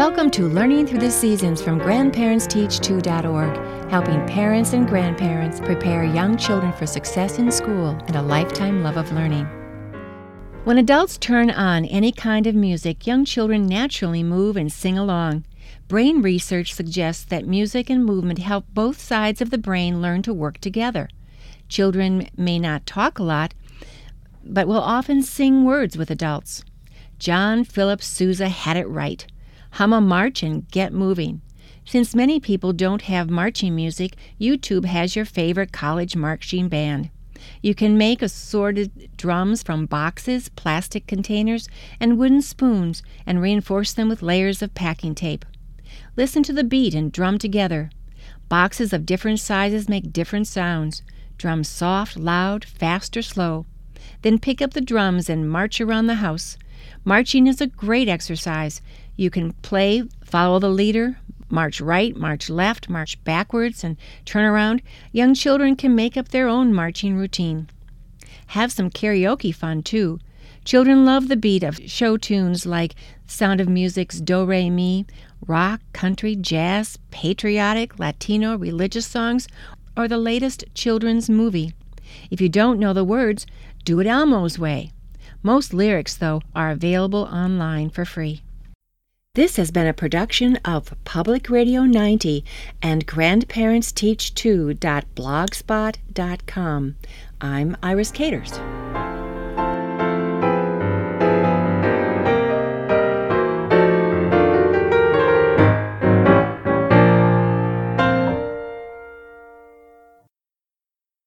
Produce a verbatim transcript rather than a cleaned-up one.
Welcome to Learning Through the Seasons from grandparents teach two dot org, helping parents and grandparents prepare young children for success in school and a lifetime love of learning. When adults turn on any kind of music, young children naturally move and sing along. Brain research suggests that music and movement help both sides of the brain learn to work together. Children may not talk a lot, but will often sing words with adults. John Philip Sousa had it right. Hum a march and get moving. Since many people don't have marching music, YouTube has your favorite college marching band. You can make assorted drums from boxes, plastic containers, and wooden spoons and reinforce them with layers of packing tape. Listen to the beat and drum together. Boxes of different sizes make different sounds. Drum soft, loud, fast, or slow. Then pick up the drums and march around the house. Marching is a great exercise. You can play, follow the leader, march right, march left, march backwards, and turn around. Young children can make up their own marching routine. Have some karaoke fun, too. Children love the beat of show tunes like Sound of Music's Do Re Mi, rock, country, jazz, patriotic, Latino, religious songs, or the latest children's movie. If you don't know the words, do it Elmo's way. Most lyrics, though, are available online for free. This has been a production of Public Radio ninety and grandparents teach two dot blogspot dot com. I'm Iris Caters.